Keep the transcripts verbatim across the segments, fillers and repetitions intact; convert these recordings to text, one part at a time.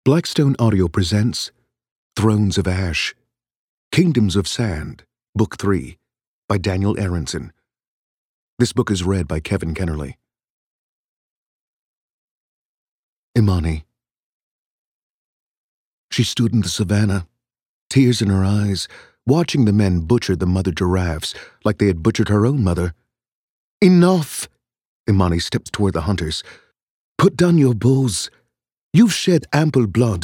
Blackstone Audio presents Thrones of Ash, Kingdoms of Sand, Book three, by Daniel Aronson. This book is read by Kevin Kennerly. Imani. She stood in the savannah, tears in her eyes, watching the men butcher the mother giraffes like they had butchered her own mother. Enough! Imani stepped toward the hunters. Put down your bows. You've shed ample blood.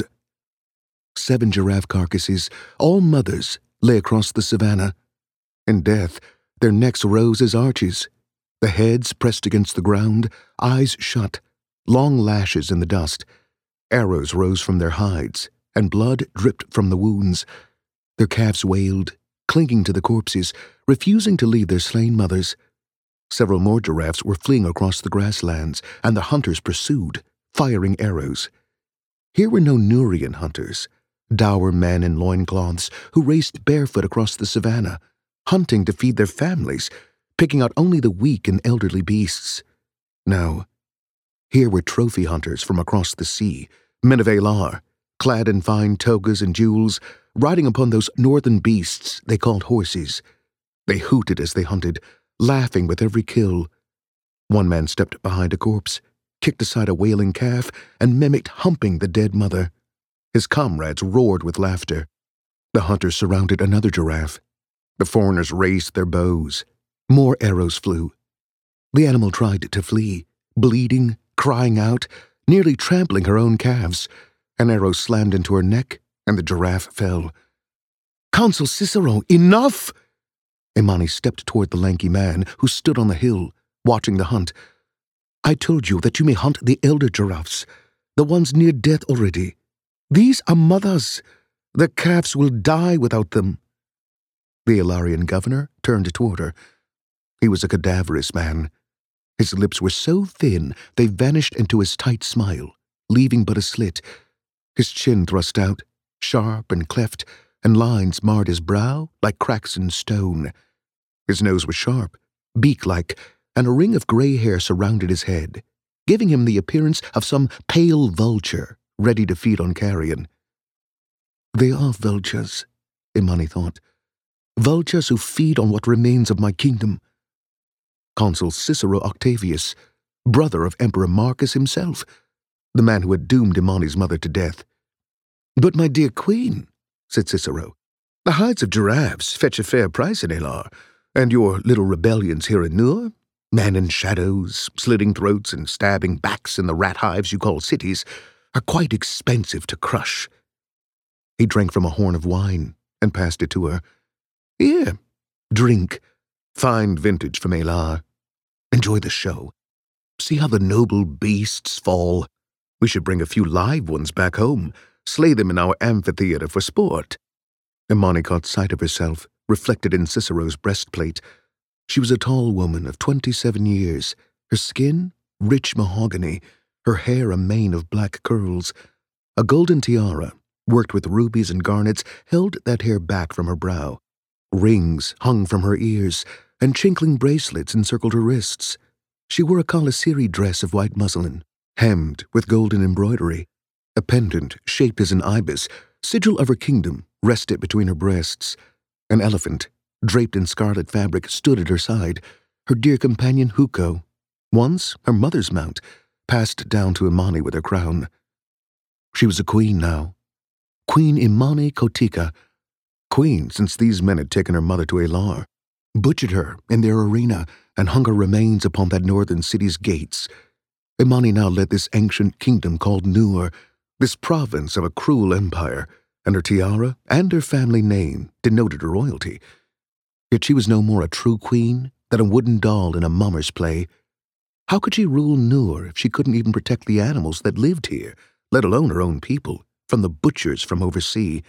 Seven giraffe carcasses, all mothers, lay across the savannah. In death, their necks rose as arches, the heads pressed against the ground, eyes shut, long lashes in the dust. Arrows rose from their hides, and blood dripped from the wounds. Their calves wailed, clinging to the corpses, refusing to leave their slain mothers. Several more giraffes were fleeing across the grasslands, and the hunters pursued, firing arrows. Here were no Nurian hunters, dour men in loincloths who raced barefoot across the savannah, hunting to feed their families, picking out only the weak and elderly beasts. No, here were trophy hunters from across the sea, men of Alar, clad in fine togas and jewels, riding upon those northern beasts they called horses. They hooted as they hunted, laughing with every kill. One man stepped behind a corpse, kicked aside a wailing calf, and mimicked humping the dead mother. His comrades roared with laughter. The hunters surrounded another giraffe. The foreigners raised their bows. More arrows flew. The animal tried to flee, bleeding, crying out, nearly trampling her own calves. An arrow slammed into her neck, and the giraffe fell. Consul Cicero, enough! Imani stepped toward the lanky man who stood on the hill, watching the hunt. I told you that you may hunt the elder giraffes, the ones near death already. These are mothers. The calves will die without them. The Alarian governor turned toward her. He was a cadaverous man. His lips were so thin they vanished into his tight smile, leaving but a slit. His chin thrust out, sharp and cleft, and lines marred his brow like cracks in stone. His nose was sharp, beak-like, and a ring of gray hair surrounded his head, giving him the appearance of some pale vulture ready to feed on carrion. They are vultures, Imani thought. Vultures who feed on what remains of my kingdom. Consul Cicero Octavius, brother of Emperor Marcus himself, the man who had doomed Imani's mother to death. But my dear queen, said Cicero, the hides of giraffes fetch a fair price in Alar, and your little rebellions here in Nur, men in shadows, slitting throats and stabbing backs in the rat hives you call cities, are quite expensive to crush. He drank from a horn of wine and passed it to her. Here, drink. Fine vintage from Alar. Enjoy the show. See how the noble beasts fall. We should bring a few live ones back home, slay them in our amphitheater for sport. Imani caught sight of herself, reflected in Cicero's breastplate. She was a tall woman of twenty-seven years, her skin rich mahogany, her hair a mane of black curls. A golden tiara, worked with rubies and garnets, held that hair back from her brow. Rings hung from her ears, and chinkling bracelets encircled her wrists. She wore a Kalasiri dress of white muslin, hemmed with golden embroidery. A pendant shaped as an ibis, sigil of her kingdom, rested between her breasts. An elephant, draped in scarlet fabric, stood at her side, her dear companion Huko, once her mother's mount, passed down to Imani with her crown. She was a queen now. Queen Imani Kotika, queen since these men had taken her mother to Alar, butchered her in their arena, and hung her remains upon that northern city's gates. Imani now led this ancient kingdom called Nur, this province of a cruel empire, and her tiara and her family name denoted her royalty. Yet she was no more a true queen than a wooden doll in a mummer's play. How could she rule Nur if she couldn't even protect the animals that lived here, let alone her own people, from the butchers from oversea?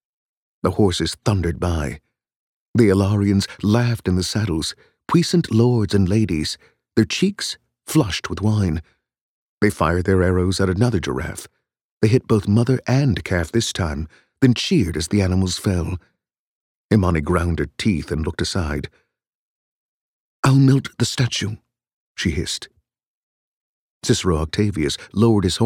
The horses thundered by. The Alarians laughed in the saddles, puissant lords and ladies, their cheeks flushed with wine. They fired their arrows at another giraffe. They hit both mother and calf this time, then cheered as the animals fell. Imani ground her teeth and looked aside. I'll melt the statue, she hissed. Cicero Octavius lowered his horn